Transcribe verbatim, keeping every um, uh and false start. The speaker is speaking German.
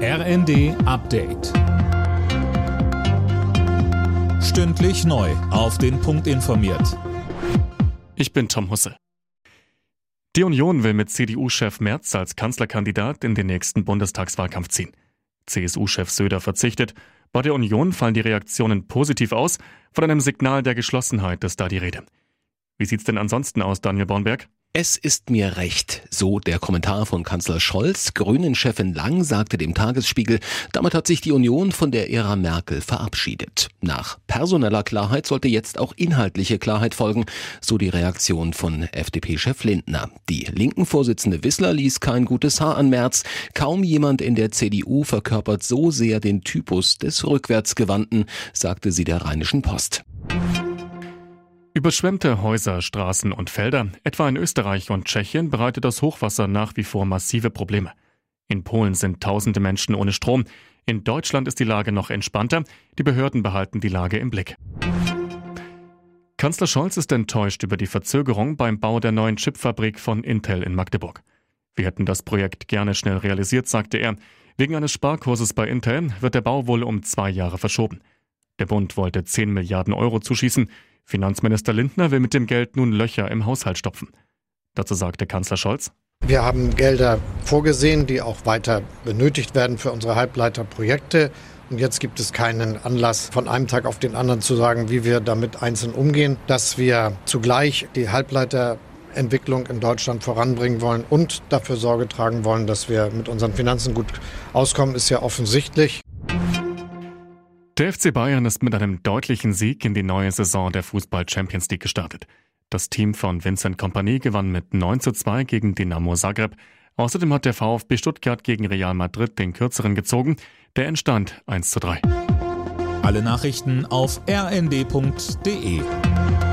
R N D Update. Stündlich neu auf den Punkt informiert. Ich bin Tom Husse. Die Union will mit C D U-Chef Merz als Kanzlerkandidat in den nächsten Bundestagswahlkampf ziehen. C S U-Chef Söder verzichtet. Bei der Union fallen die Reaktionen positiv aus. Von einem Signal der Geschlossenheit ist da die Rede. Wie sieht's denn ansonsten aus, Daniel Bornberg? Es ist mir recht, so der Kommentar von Kanzler Scholz. Grünen-Chefin Lang sagte dem Tagesspiegel, damit hat sich die Union von der Ära Merkel verabschiedet. Nach personeller Klarheit sollte jetzt auch inhaltliche Klarheit folgen, so die Reaktion von F D P-Chef Lindner. Die Linken-Vorsitzende Wissler ließ kein gutes Haar an Merz. Kaum jemand in der C D U verkörpert so sehr den Typus des Rückwärtsgewandten, sagte sie der Rheinischen Post. Überschwemmte Häuser, Straßen und Felder, etwa in Österreich und Tschechien, bereitet das Hochwasser nach wie vor massive Probleme. In Polen sind tausende Menschen ohne Strom. In Deutschland ist die Lage noch entspannter. Die Behörden behalten die Lage im Blick. Kanzler Scholz ist enttäuscht über die Verzögerung beim Bau der neuen Chipfabrik von Intel in Magdeburg. Wir hätten das Projekt gerne schnell realisiert, sagte er. Wegen eines Sparkurses bei Intel wird der Bau wohl um zwei Jahre verschoben. Der Bund wollte zehn Milliarden Euro zuschießen. Finanzminister Lindner will mit dem Geld nun Löcher im Haushalt stopfen. Dazu sagte Kanzler Scholz: Wir haben Gelder vorgesehen, die auch weiter benötigt werden für unsere Halbleiterprojekte. Und jetzt gibt es keinen Anlass, von einem Tag auf den anderen zu sagen, wie wir damit einzeln umgehen. Dass wir zugleich die Halbleiterentwicklung in Deutschland voranbringen wollen und dafür Sorge tragen wollen, dass wir mit unseren Finanzen gut auskommen, ist ja offensichtlich. Der F C Bayern ist mit einem deutlichen Sieg in die neue Saison der Fußball-Champions League gestartet. Das Team von Vincent Kompany gewann mit neun zu zwei gegen Dinamo Zagreb. Außerdem hat der VfB Stuttgart gegen Real Madrid den kürzeren gezogen. Der Endstand eins zu drei. Alle Nachrichten auf r n d punkt d e.